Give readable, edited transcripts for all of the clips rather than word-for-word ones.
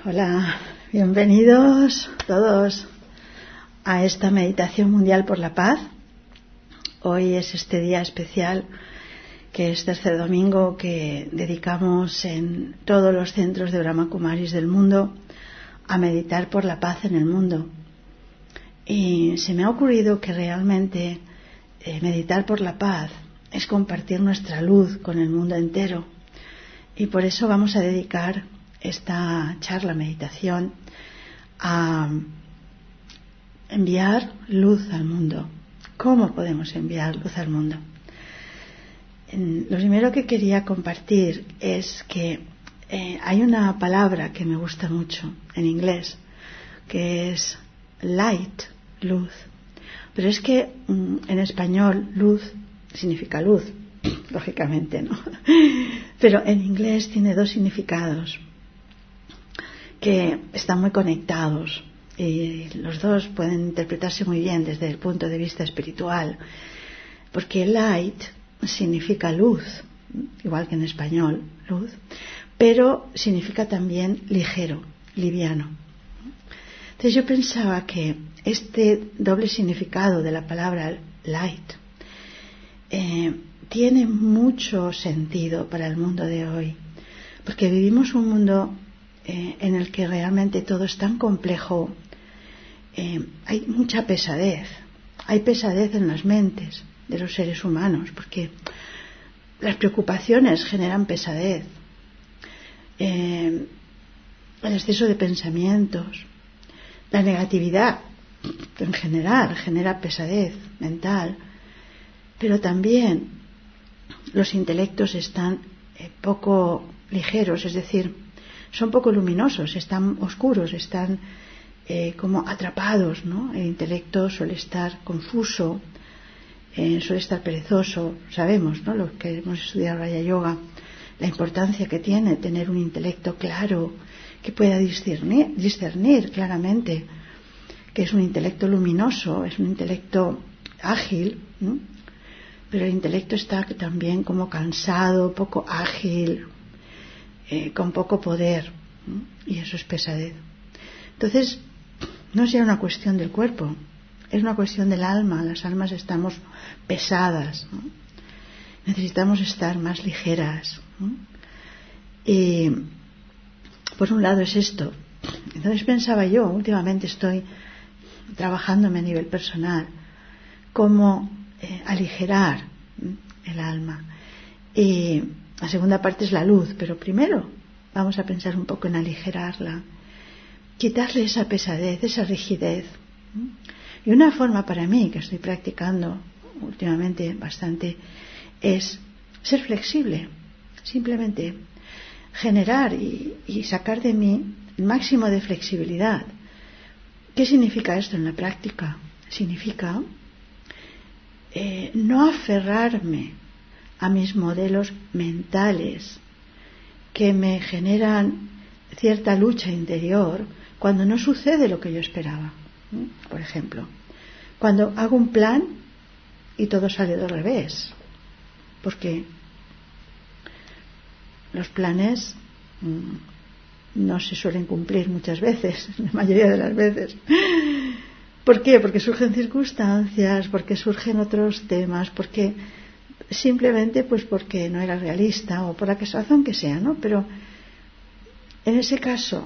Hola, bienvenidos todos a esta meditación mundial por la paz. Hoy es este día especial que es tercer domingo que dedicamos en todos los centros de Brahma Kumaris del mundo a meditar por la paz en el mundo. Y se me ha ocurrido que realmente meditar por la paz es compartir nuestra luz con el mundo entero. Y por eso vamos a dedicar esta charla, meditación, a enviar luz al mundo. ¿Cómo podemos enviar luz al mundo? Lo primero que quería compartir es que hay una palabra que me gusta mucho en inglés, que es light, luz. Pero es que en español luz significa luz, lógicamente, ¿no? Pero en inglés tiene dos significados que están muy conectados y los dos pueden interpretarse muy bien desde el punto de vista espiritual, porque light significa luz, igual que en español, luz, pero significa también ligero, liviano. Entonces yo pensaba que este doble significado de la palabra light tiene mucho sentido para el mundo de hoy, porque vivimos un mundo en el que realmente todo es tan complejo. Hay mucha pesadez, hay pesadez en las mentes de los seres humanos, porque las preocupaciones generan pesadez, el exceso de pensamientos, la negatividad en general genera pesadez mental, pero también los intelectos están poco ligeros, es decir, son poco luminosos, están oscuros, están como atrapados, ¿no? El intelecto suele estar confuso, suele estar perezoso. Sabemos, ¿no? Los que hemos estudiado Raya Yoga, la importancia que tiene tener un intelecto claro, que pueda discernir claramente, que es un intelecto luminoso, es un intelecto ágil, ¿no? Pero el intelecto está también como cansado, poco ágil, con poco poder, ¿no? Y eso es pesadez. Entonces, no es ya una cuestión del cuerpo, es una cuestión del alma. Las almas estamos pesadas, ¿no? Necesitamos estar más ligeras, ¿no? Y por un lado es esto. Entonces pensaba yo, últimamente estoy trabajándome a nivel personal, cómo aligerar el alma. Y la segunda parte es la luz, pero primero vamos a pensar un poco en aligerarla, quitarle esa pesadez, esa rigidez. Y una forma para mí, que estoy practicando últimamente bastante, es ser flexible, simplemente generar y sacar de mí el máximo de flexibilidad. ¿Qué significa esto en la práctica? Significa no aferrarme a mis modelos mentales que me generan cierta lucha interior cuando no sucede lo que yo esperaba. Por ejemplo, cuando hago un plan y todo sale del revés, porque los planes no se suelen cumplir muchas veces, la mayoría de las veces. ¿Por qué? Porque surgen circunstancias, porque surgen otros temas, porque simplemente pues porque no era realista o por la razón que sea, ¿no? Pero en ese caso,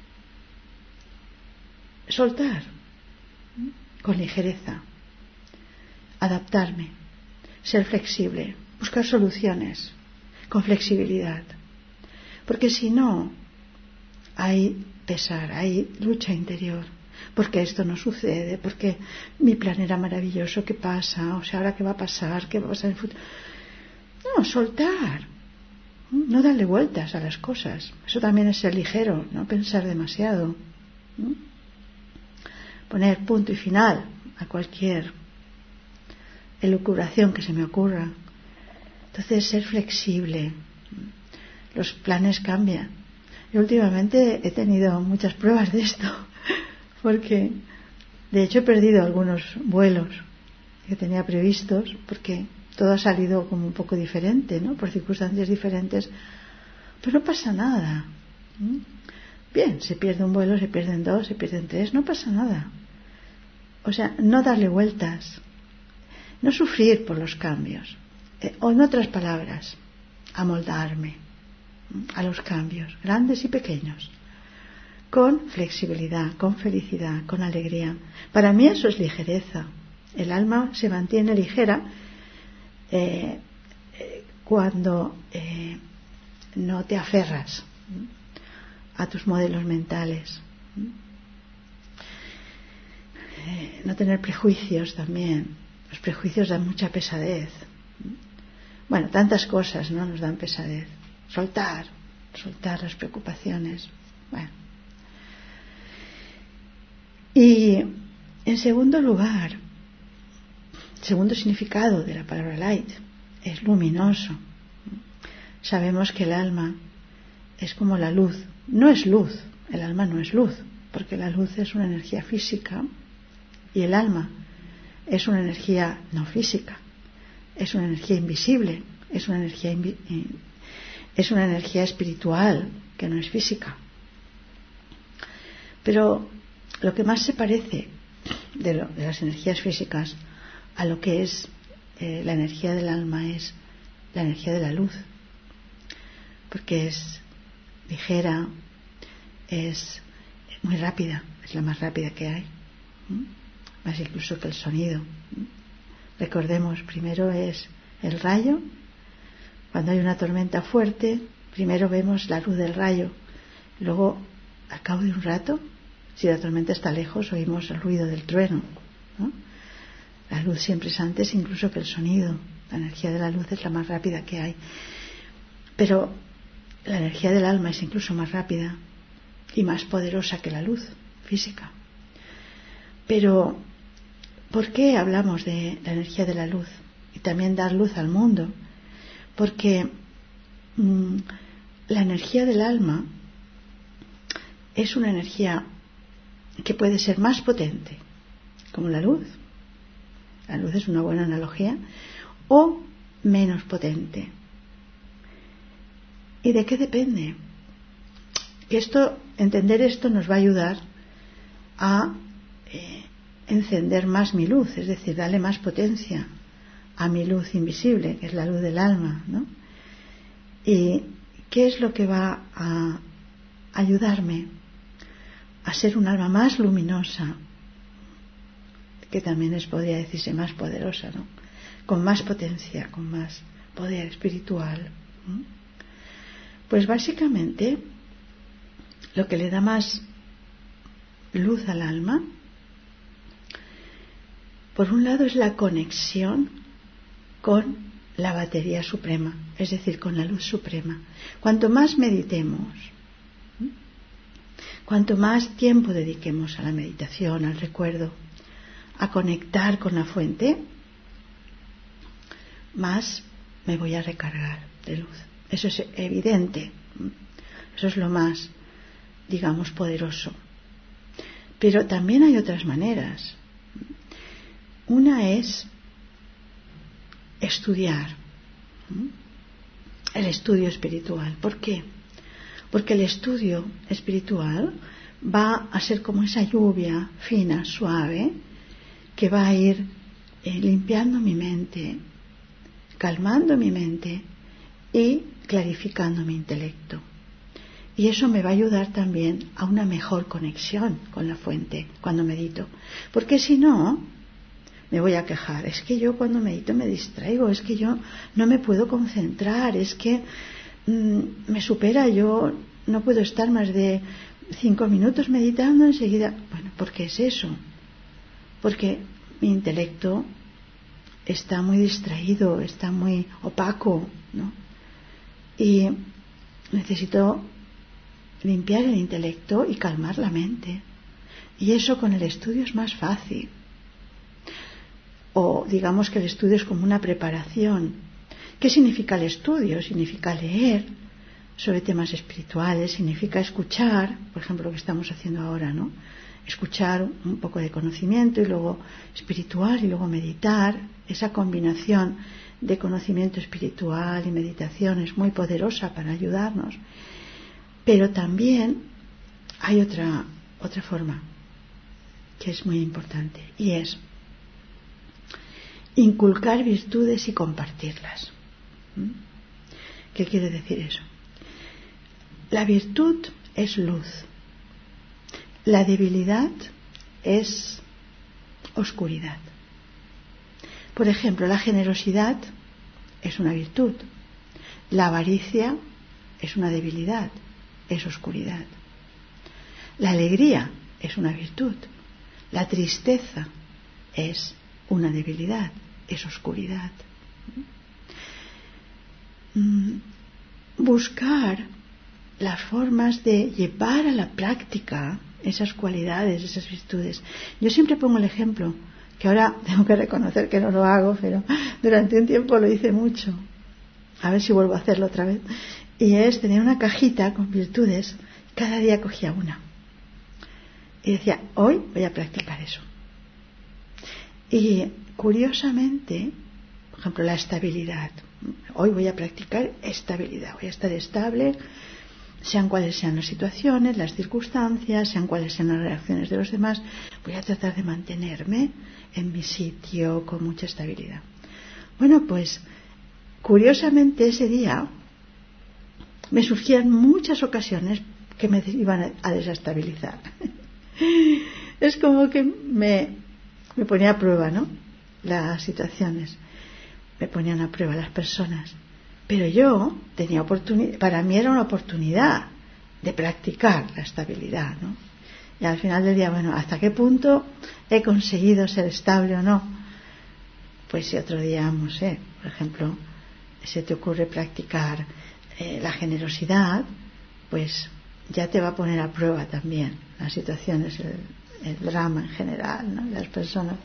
soltar con ligereza, adaptarme, ser flexible, buscar soluciones con flexibilidad, porque si no hay pesar, hay lucha interior, porque esto no sucede, porque mi plan era maravilloso, ¿qué pasa? O sea, ¿ahora qué va a pasar? ¿Qué va a pasar en el futuro? No, soltar, no darle vueltas a las cosas. Eso también es ser ligero, no pensar demasiado, ¿no? Poner punto y final a cualquier elucubración que se me ocurra. Entonces, ser flexible. Los planes cambian. Yo últimamente he tenido muchas pruebas de esto, porque de hecho he perdido algunos vuelos que tenía previstos, porque todo ha salido como un poco diferente, ¿no? Por circunstancias diferentes. Pero no pasa nada. bien, se pierde un vuelo, se pierden 2, se pierden 3, no pasa nada. O sea, no darle vueltas, no sufrir por los cambios, o en otras palabras, amoldarme a los cambios, grandes y pequeños, con flexibilidad, con felicidad, con alegría. Para mí eso es ligereza. El alma se mantiene ligera cuando no te aferras a tus modelos mentales. No tener prejuicios también. Los prejuicios dan mucha pesadez. Bueno, tantas cosas, ¿no?, nos dan pesadez. Soltar las preocupaciones. Bueno. Y en segundo lugar, segundo significado de la palabra light es luminoso. Sabemos que el alma es como la luz. No es luz, el alma no es luz, porque la luz es una energía física y el alma es una energía no física, es una energía invisible, es una energía espiritual que no es física. Pero lo que más se parece de las energías físicas a lo que es la energía del alma es la energía de la luz, porque es ligera, es muy rápida, es la más rápida que hay, más incluso que el sonido. Recordemos, primero es el rayo. Cuando hay una tormenta fuerte, primero vemos la luz del rayo, luego al cabo de un rato, si la tormenta está lejos, oímos el ruido del trueno, ¿no? La luz siempre es antes incluso que el sonido. La energía de la luz es la más rápida que hay, pero la energía del alma es incluso más rápida y más poderosa que la luz física. Pero ¿por qué hablamos de la energía de la luz y también dar luz al mundo? Porque la energía del alma es una energía que puede ser más potente, como la luz. La luz es una buena analogía, o menos potente. ¿Y de qué depende? Que entender esto nos va a ayudar a encender más mi luz, es decir, darle más potencia a mi luz invisible, que es la luz del alma, ¿no? ¿Y qué es lo que va a ayudarme a ser un alma más luminosa, que también podría decirse más poderosa, ¿no?, con más potencia, con más poder espiritual? Pues básicamente lo que le da más luz al alma, por un lado, es la conexión con la batería suprema, es decir, con la luz suprema. Cuanto más meditemos, cuanto más tiempo dediquemos a la meditación, al recuerdo, a conectar con la fuente, más me voy a recargar de luz. Eso es evidente. Eso es lo más, digamos, poderoso. Pero también hay otras maneras. Una es estudiar, el estudio espiritual. ¿Por qué? Porque el estudio espiritual va a ser como esa lluvia fina, suave, que va a ir limpiando mi mente, calmando mi mente y clarificando mi intelecto. Y eso me va a ayudar también a una mejor conexión con la fuente cuando medito. Porque si no, me voy a quejar. Es que yo cuando medito me distraigo, es que yo no me puedo concentrar, es que me supera, yo no puedo estar más de 5 minutos meditando enseguida. Bueno, ¿por qué es eso? Porque mi intelecto está muy distraído, está muy opaco, ¿no? Y necesito limpiar el intelecto y calmar la mente. Y eso con el estudio es más fácil. O digamos que el estudio es como una preparación. ¿Qué significa el estudio? Significa leer sobre temas espirituales, significa escuchar, por ejemplo lo que estamos haciendo ahora, ¿no? Escuchar un poco de conocimiento y luego espiritual y luego meditar. Esa combinación de conocimiento espiritual y meditación es muy poderosa para ayudarnos. Pero también hay otra forma que es muy importante, y es inculcar virtudes y compartirlas. ¿Qué quiere decir eso? La virtud es luz, la debilidad es oscuridad. Por ejemplo, la generosidad es una virtud, la avaricia es una debilidad, es oscuridad. La alegría es una virtud, la tristeza es una debilidad, es oscuridad. Buscar las formas de llevar a la práctica esas cualidades, esas virtudes. Yo siempre pongo el ejemplo, que ahora tengo que reconocer que no lo hago, pero durante un tiempo lo hice mucho. A ver si vuelvo a hacerlo otra vez. Y es tener una cajita con virtudes, cada día cogía una. Y decía, hoy voy a practicar eso. Y curiosamente, por ejemplo, la estabilidad. Hoy voy a practicar estabilidad, voy a estar estable, sean cuales sean las situaciones, las circunstancias, sean cuales sean las reacciones de los demás, voy a tratar de mantenerme en mi sitio con mucha estabilidad. Bueno, pues curiosamente ese día me surgían muchas ocasiones que me iban a desestabilizar. Es como que me ponía a prueba, ¿no? Las situaciones, me ponían a prueba las personas. Pero yo tenía oportunidad, para mí era una oportunidad de practicar la estabilidad, ¿no? Y al final del día, bueno, ¿hasta qué punto he conseguido ser estable o no? Pues si otro día, no sé, por ejemplo, se te ocurre practicar la generosidad, pues ya te va a poner a prueba también las situaciones, el drama en general, ¿no? Las personas.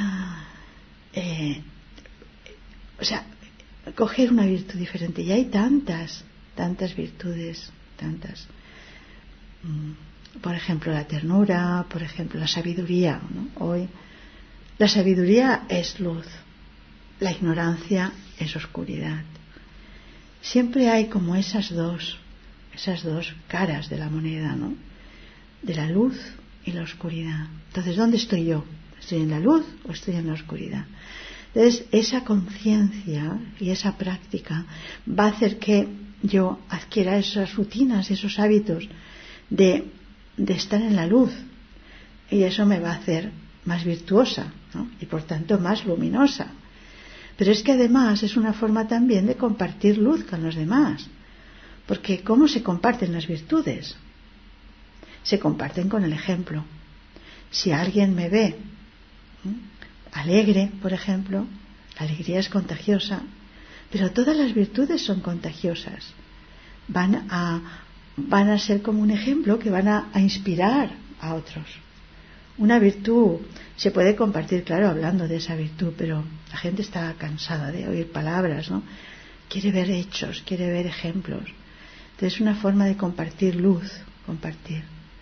O sea, coger una virtud diferente. Y hay tantas virtudes, tantas. Por ejemplo, la ternura, por ejemplo, la sabiduría, ¿no? Hoy, la sabiduría es luz, la ignorancia es oscuridad. Siempre hay como esas dos caras de la moneda, ¿no? De la luz y la oscuridad. Entonces, ¿dónde estoy yo? ¿Estoy en la luz o estoy en la oscuridad? Entonces, esa conciencia y esa práctica va a hacer que yo adquiera esas rutinas, esos hábitos de estar en la luz. Y eso me va a hacer más virtuosa, ¿no? Y por tanto más luminosa. Pero es que además es una forma también de compartir luz con los demás. Porque ¿cómo se comparten las virtudes? Se comparten con el ejemplo. Si alguien me ve alegre, por ejemplo, la alegría es contagiosa, pero todas las virtudes son contagiosas. Van a ser como un ejemplo que van a inspirar a otros. Una virtud se puede compartir, claro, hablando de esa virtud, pero la gente está cansada de oír palabras, ¿no? Quiere ver hechos, quiere ver ejemplos. Entonces es una forma de compartir luz, compartir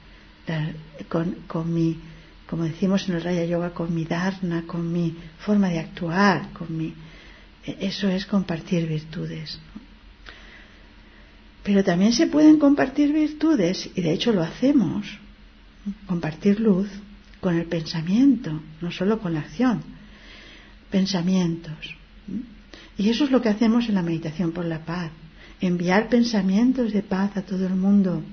con mi, como decimos en el Raya Yoga, con mi dharna, con mi forma de actuar, eso es compartir virtudes. Pero también se pueden compartir virtudes, y de hecho lo hacemos, compartir luz con el pensamiento, no solo con la acción, pensamientos. Y eso es lo que hacemos en la meditación por la paz, enviar pensamientos de paz a todo el mundo.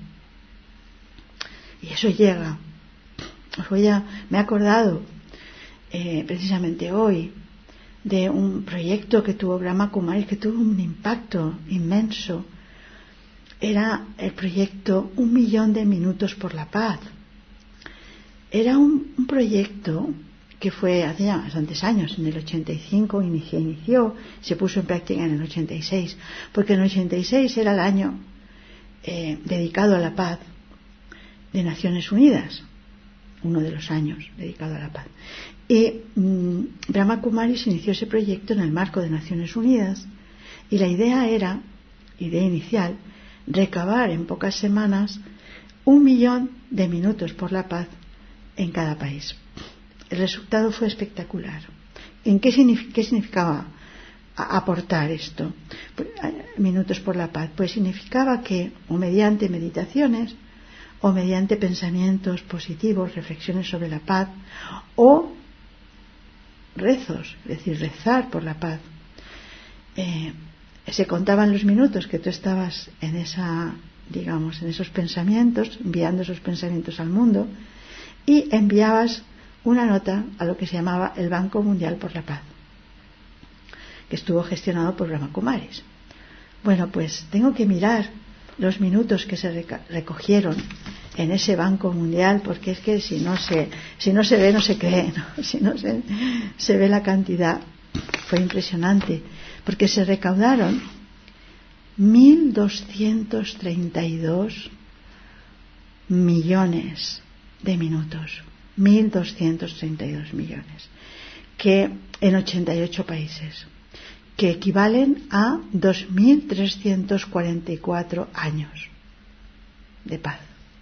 Y eso llega. Me he acordado precisamente hoy de un proyecto que tuvo Brahma Kumaris, que tuvo un impacto inmenso. Era el proyecto 1 millón de minutos por la paz. Era un proyecto que fue hace ya bastantes años, en el 85 inició, se puso en práctica en el 86, porque en el 86 era el año dedicado a la paz de Naciones Unidas, uno de los años dedicado a la paz. Y Brahma Kumaris inició ese proyecto en el marco de Naciones Unidas, y la idea inicial, recabar en pocas semanas 1 millón de minutos por la paz en cada país. El resultado fue espectacular. ¿Qué significaba aportar esto? Minutos por la paz. Pues significaba que, o mediante meditaciones, o mediante pensamientos positivos, reflexiones sobre la paz, o rezos, es decir, rezar por la paz. Se contaban los minutos que tú estabas en en esos pensamientos, enviando esos pensamientos al mundo, y enviabas una nota a lo que se llamaba el Banco Mundial por la Paz, que estuvo gestionado por Brahma Kumaris. Bueno, pues tengo que mirar los minutos que se recogieron en ese Banco Mundial, porque es que si no se ve no se cree, ¿no? Si no se ve la cantidad. Fue impresionante, porque se recaudaron 1.232 millones de minutos, 1.232 millones, que en 88 países, que equivalen a 2.344 años de paz.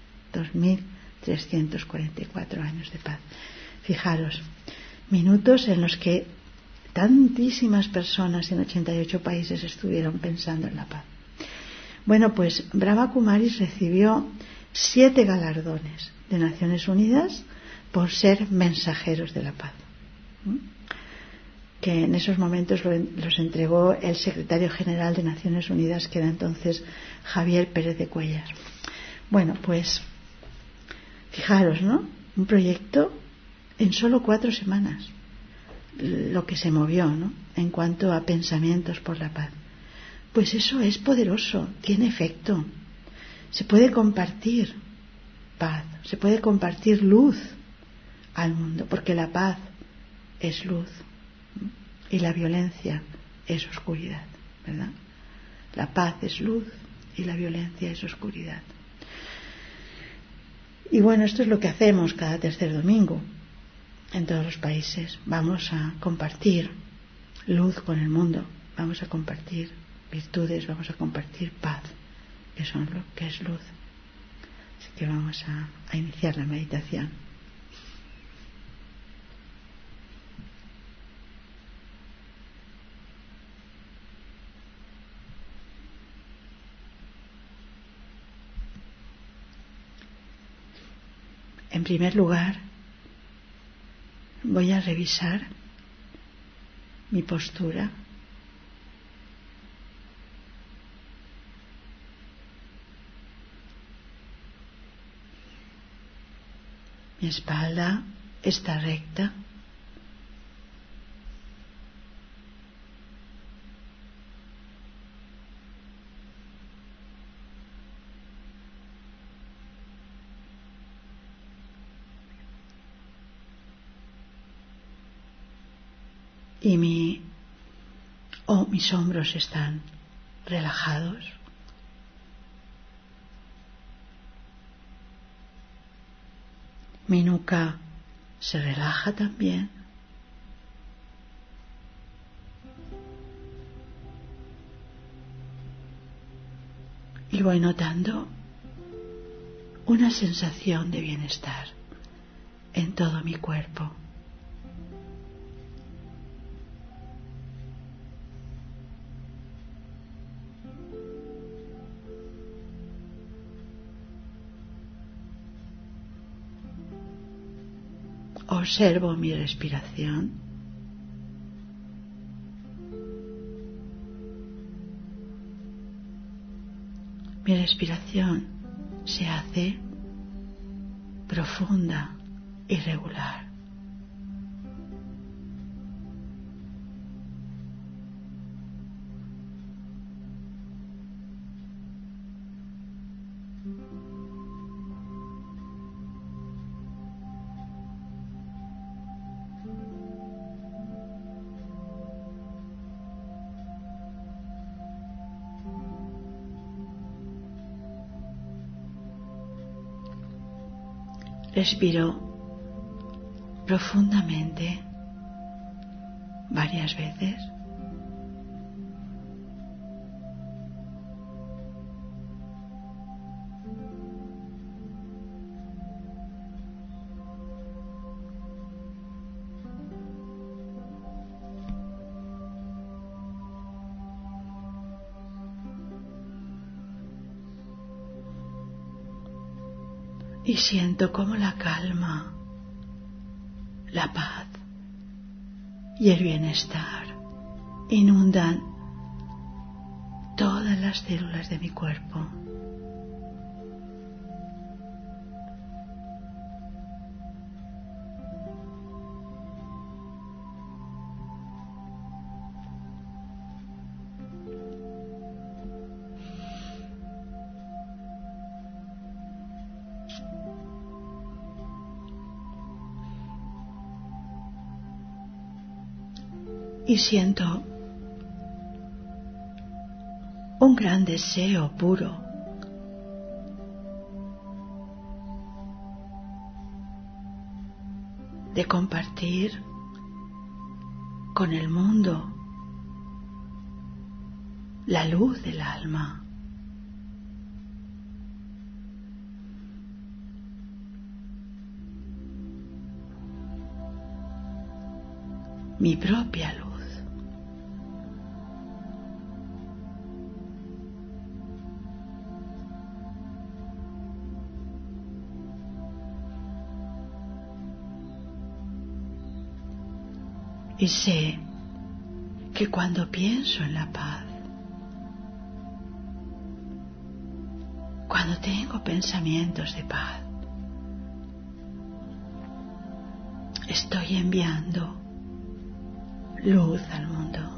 2.344 años de paz. Fijaros, minutos en los que tantísimas personas en 88 países estuvieron pensando en la paz. Bueno, pues Brahma Kumaris recibió 7 galardones de Naciones Unidas por ser mensajeros de la paz, que en esos momentos los entregó el secretario general de Naciones Unidas, que era entonces Javier Pérez de Cuéllar. Bueno, pues fijaros, ¿no? Un proyecto en solo 4 semanas, lo que se movió, ¿no?, en cuanto a pensamientos por la paz. Pues eso es poderoso, tiene efecto. Se puede compartir paz, se puede compartir luz al mundo, porque la paz es luz y la violencia es oscuridad, ¿verdad? La paz es luz y la violencia es oscuridad. Y bueno, esto es lo que hacemos cada tercer domingo en todos los países. Vamos a compartir luz con el mundo, vamos a compartir virtudes, vamos a compartir paz, que es luz. Así que vamos a iniciar la meditación. En primer lugar, voy a revisar mi postura. Mi espalda está recta. Y mis hombros están relajados. Mi nuca se relaja también. Y voy notando una sensación de bienestar en todo mi cuerpo. Observo mi respiración. Mi respiración se hace profunda y regular. Respiro profundamente varias veces. Y siento cómo la calma, la paz y el bienestar inundan todas las células de mi cuerpo. Y siento un gran deseo puro de compartir con el mundo la luz del alma. Mi propia luz. Y sé que cuando pienso en la paz, cuando tengo pensamientos de paz, estoy enviando luz al mundo.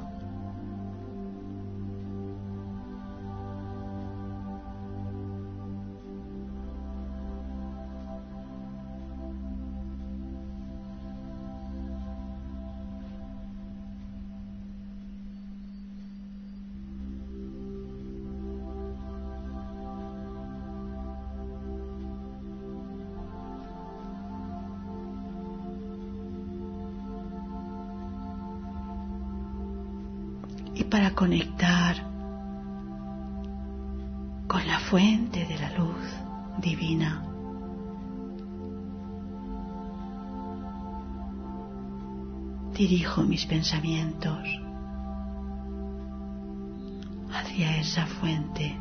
Y para conectar con la fuente de la luz divina, dirijo mis pensamientos hacia esa fuente.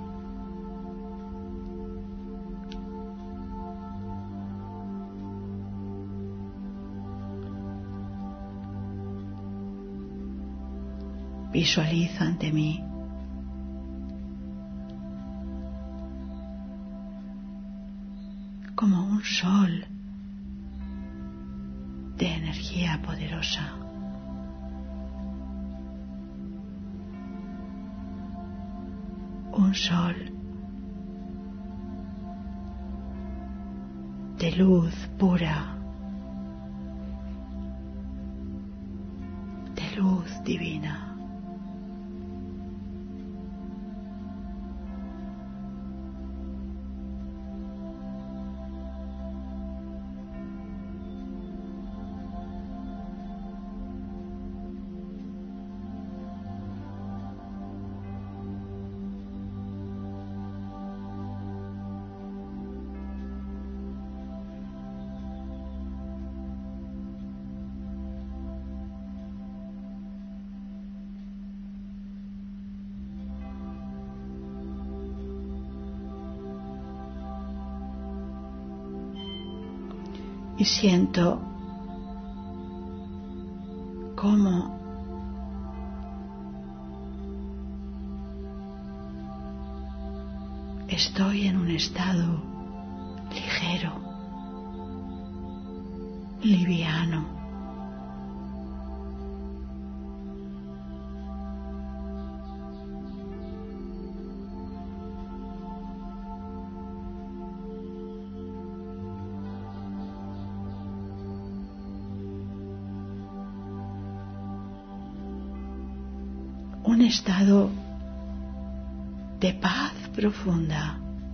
Visualizo ante mí como un sol de energía poderosa. Un sol de luz pura, de luz divina. Y siento cómo estoy en un estado ligero, liviano. Un estado de paz profunda,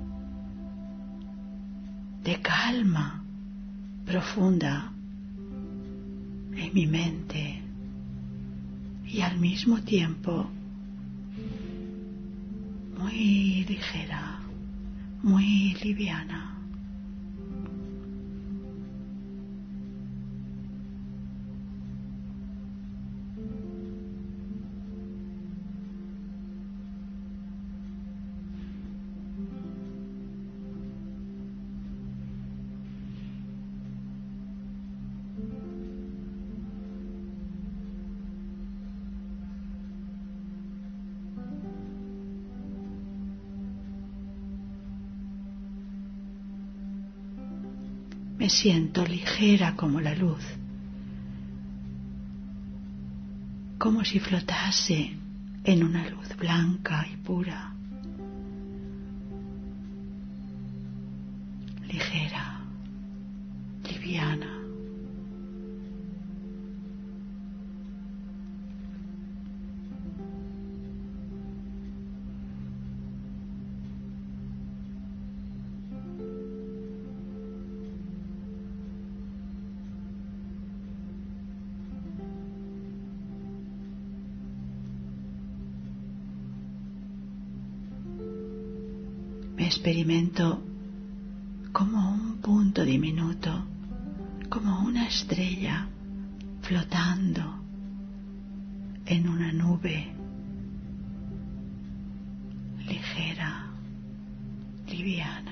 de calma profunda en mi mente y al mismo tiempo muy ligera, muy liviana. Me siento ligera como la luz, como si flotase en una luz blanca y pura, ligera, liviana. Me experimento como un punto diminuto, como una estrella flotando en una nube ligera, liviana.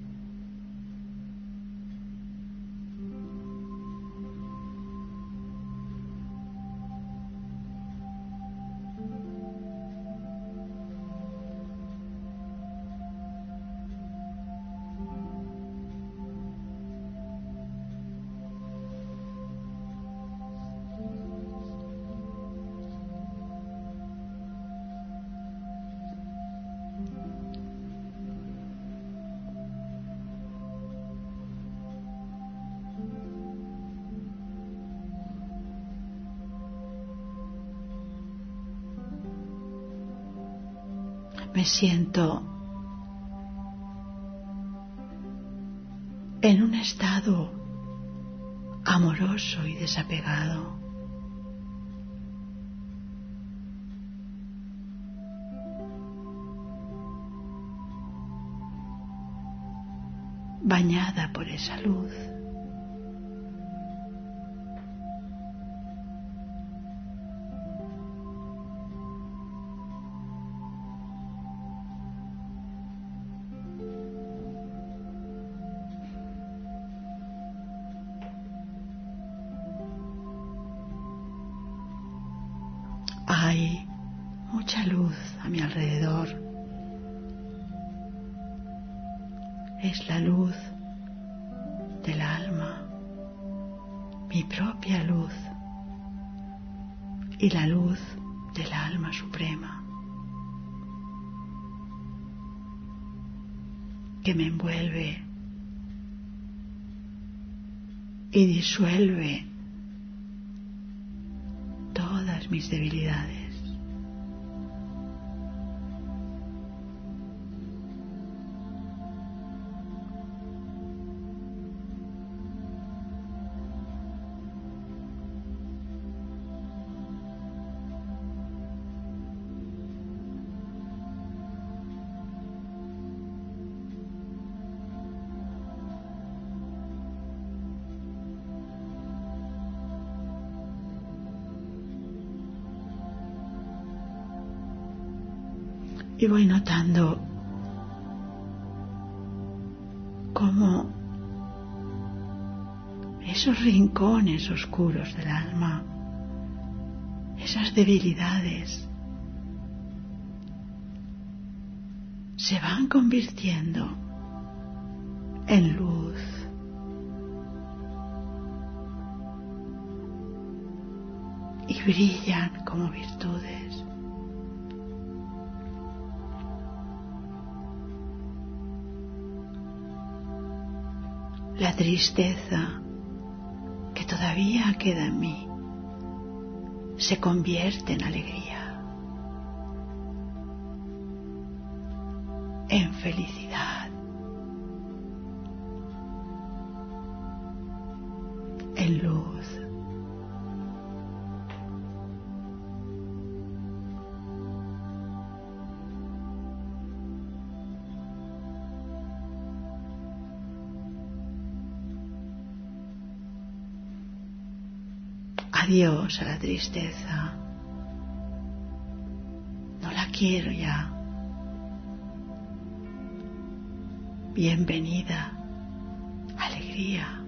Me siento en un estado amoroso y desapegado. Bañada por esa luz. Hay mucha luz a mi alrededor. Es la luz del alma, mi propia luz y la luz del alma suprema que me envuelve y disuelve todas mis debilidades. Y voy notando cómo esos rincones oscuros del alma, esas debilidades, se van convirtiendo en luz. Y brillan como virtudes. La tristeza que todavía queda en mí se convierte en alegría, en felicidad, en luz. Adiós a la tristeza. No la quiero ya. Bienvenida, alegría.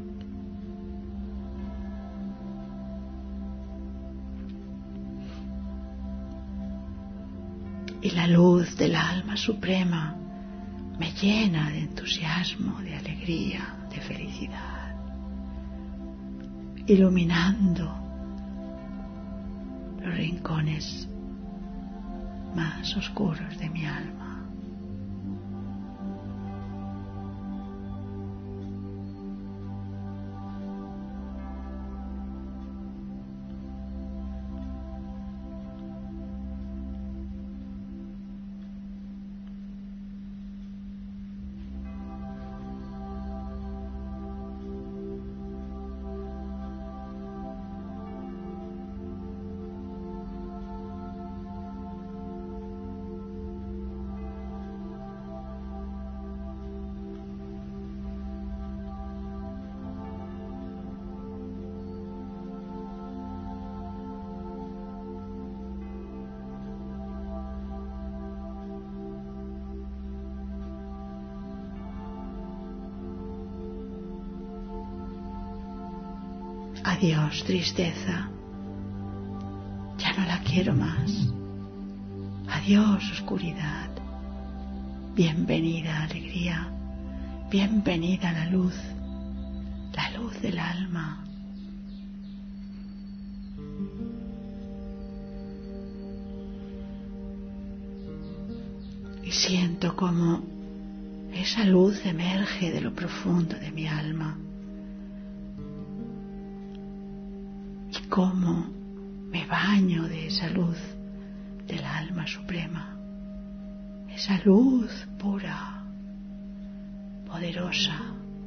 Y la luz del alma suprema me llena de entusiasmo, de alegría, de felicidad. iluminando los rincones más oscuros de mi alma. Adiós, tristeza. Ya no la quiero más. Adiós, oscuridad. Bienvenida, alegría. Bienvenida la luz del alma. Y siento como esa luz emerge de lo profundo de mi alma. Y cómo me baño de esa luz del alma suprema, esa luz pura, poderosa.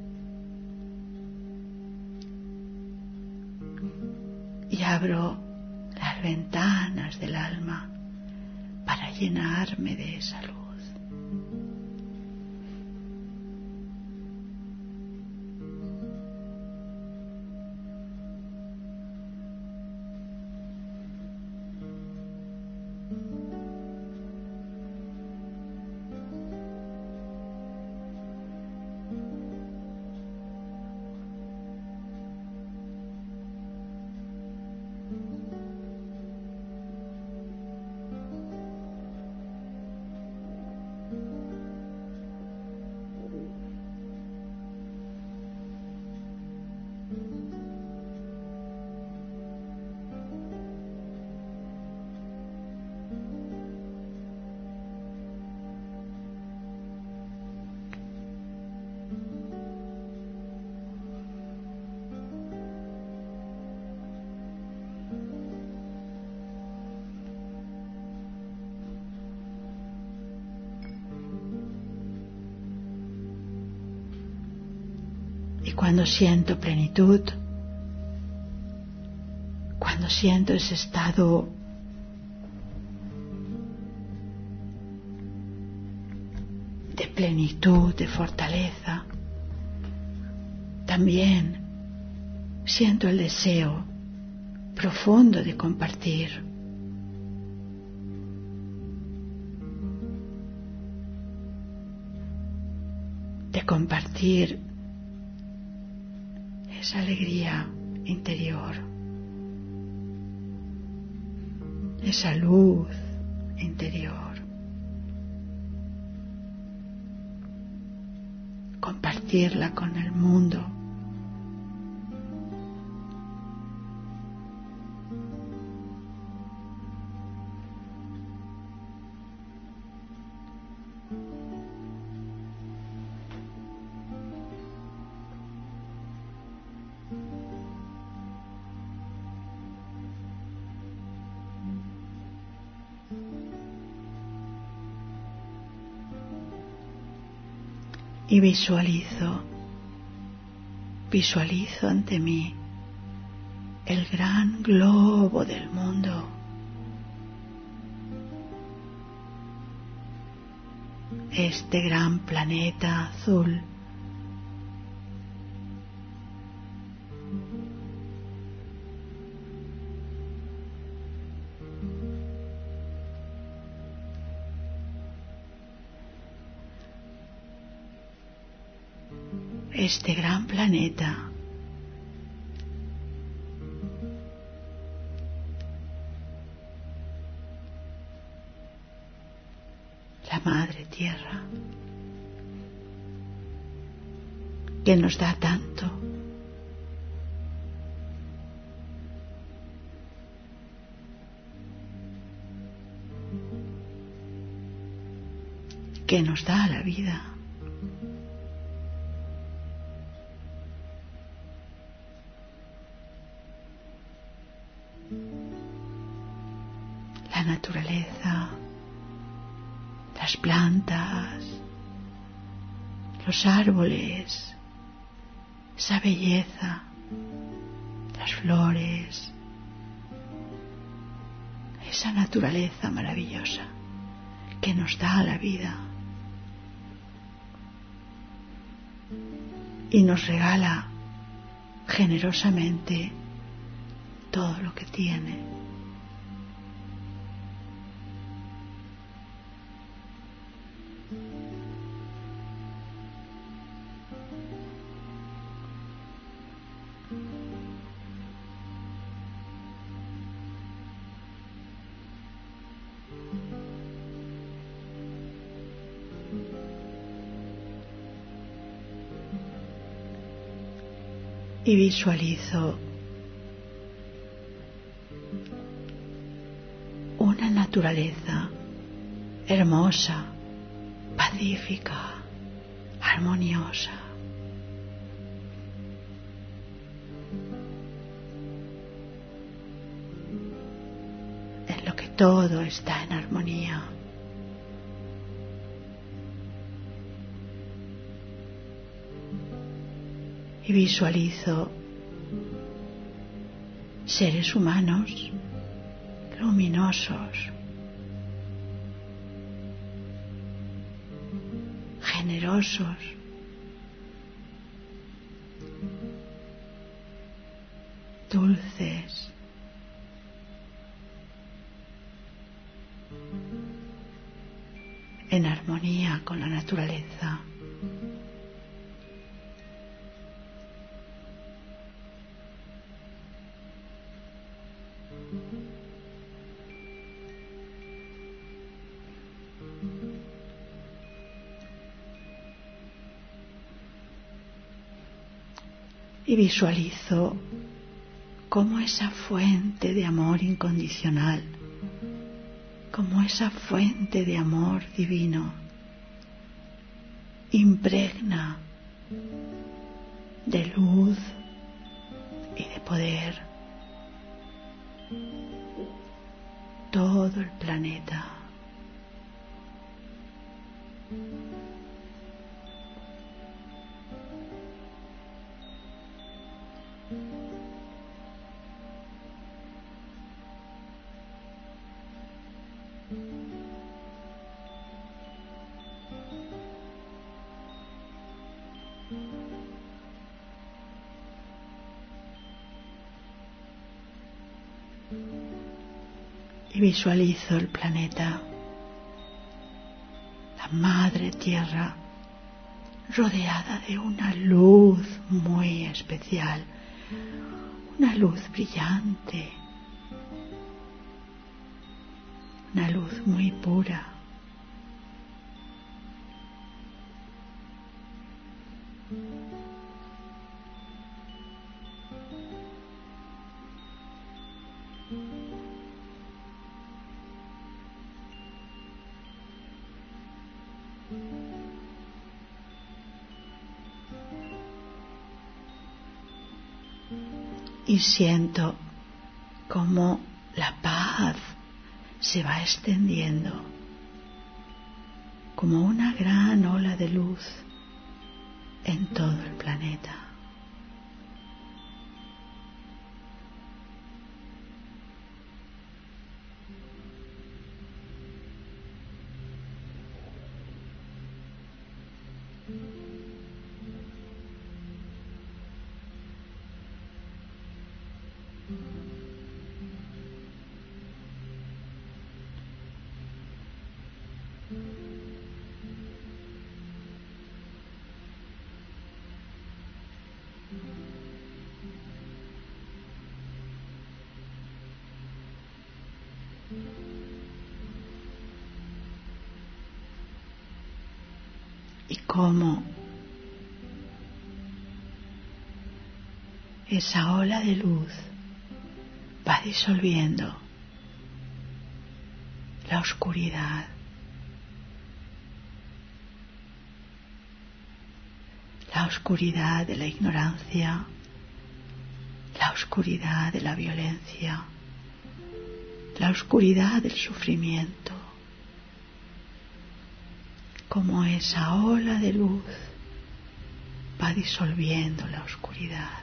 Y abro las ventanas del alma para llenarme de esa luz. Y cuando siento plenitud, cuando siento ese estado de plenitud, de fortaleza, también siento el deseo profundo de compartir. De compartir esa alegría interior, esa luz interior, compartirla con el mundo. Y visualizo ante mí el gran globo del mundo, este gran planeta azul, este gran planeta la Madre Tierra, que nos da tanto, que nos da la vida. La naturaleza, las plantas, los árboles, esa belleza, las flores, esa naturaleza maravillosa que nos da la vida y nos regala generosamente todo lo que tiene. Y visualizo una naturaleza hermosa, pacífica, armoniosa. En lo que todo está en armonía. Y visualizo seres humanos luminosos, generosos, dulces, en armonía con la naturaleza. Y visualizo cómo esa fuente de amor incondicional, como esa fuente de amor divino, impregna de luz y de poder todo el planeta. Y visualizo el planeta, la madre tierra, rodeada de una luz muy especial, una luz brillante, una luz muy pura. Y siento cómo la paz se va extendiendo como una gran ola de luz en todo el planeta. Y cómo esa ola de luz va disolviendo la oscuridad la oscuridad de la ignorancia, la oscuridad de la violencia, la oscuridad del sufrimiento, como esa ola de luz va disolviendo la oscuridad.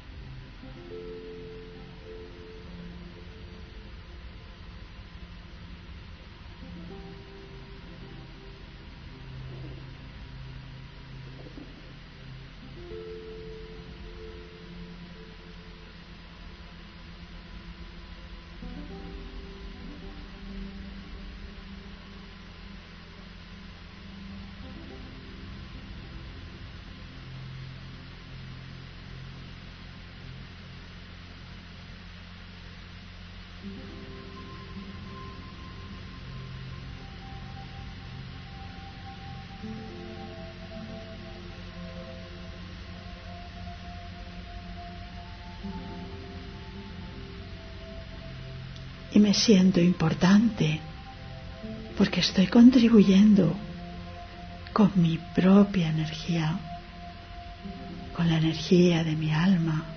Y me siento importante porque estoy contribuyendo con mi propia energía, con la energía de mi alma,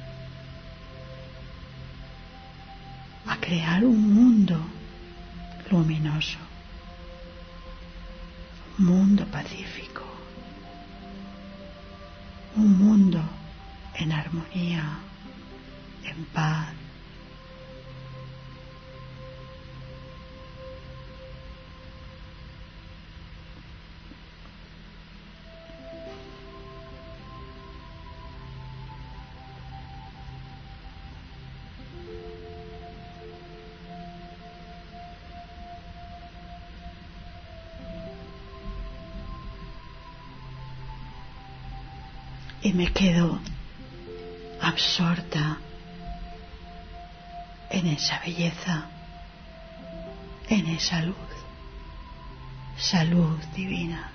a crear un mundo luminoso, un mundo pacífico, un mundo en armonía, en paz. Y me quedo absorta en esa belleza, en esa luz, salud divina.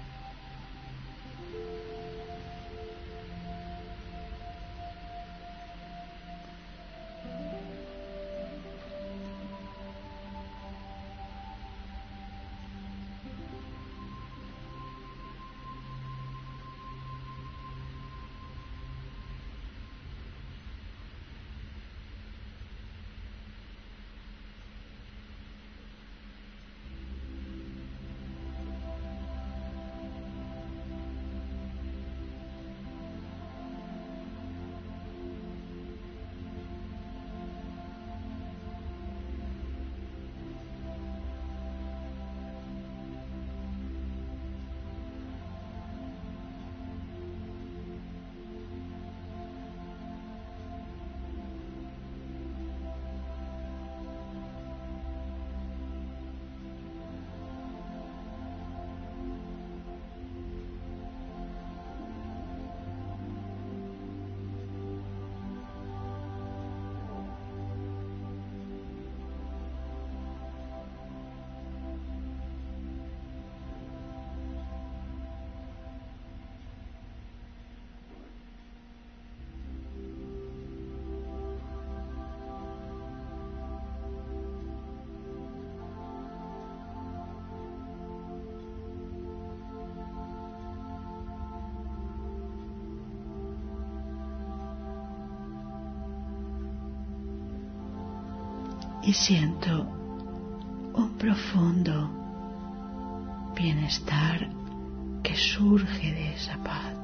Y siento un profundo bienestar que surge de esa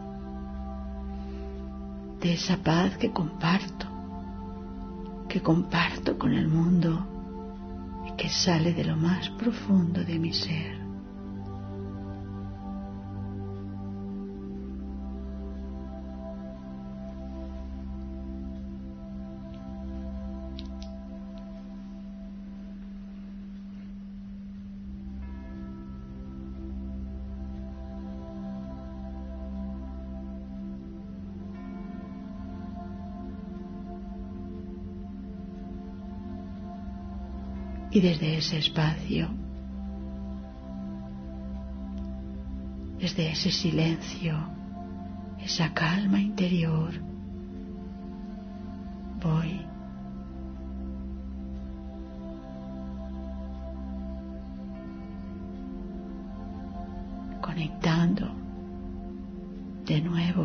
paz que comparto con el mundo y que sale de lo más profundo de mi ser. Y desde ese espacio, desde ese silencio, esa calma interior, voy conectando de nuevo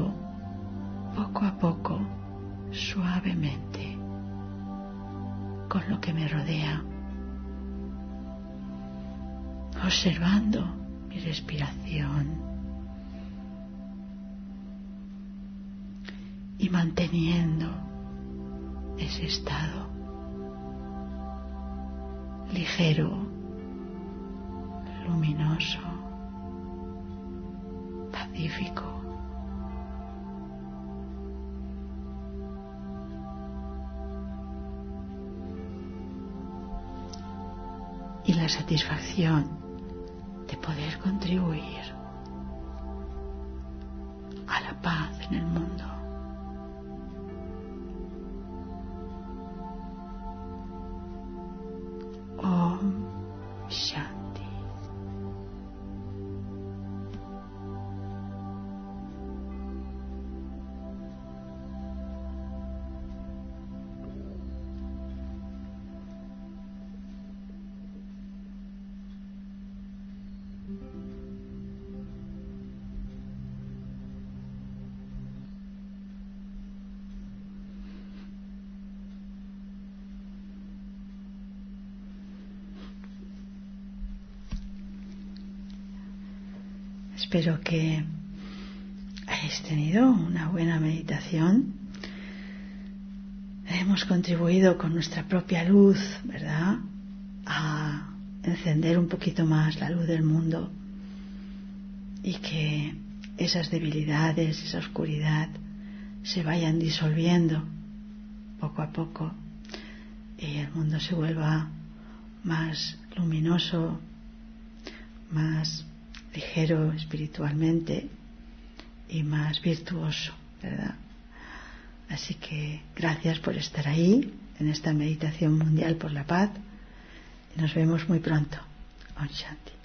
poco, suavemente, con lo que me rodea, observando mi respiración y manteniendo ese estado ligero, luminoso, pacífico. Y la satisfacción de poder contribuir a la paz en el mundo. Om Shanti. Espero que hayáis tenido una buena meditación. Hemos contribuido con nuestra propia luz, ¿verdad?, a encender un poquito más la luz del mundo y que esas debilidades, esa oscuridad se vayan disolviendo poco a poco y el mundo se vuelva más luminoso, más ligero espiritualmente y más virtuoso, ¿verdad? Así que gracias por estar ahí en esta meditación mundial por la paz y nos vemos muy pronto. Om Shanti.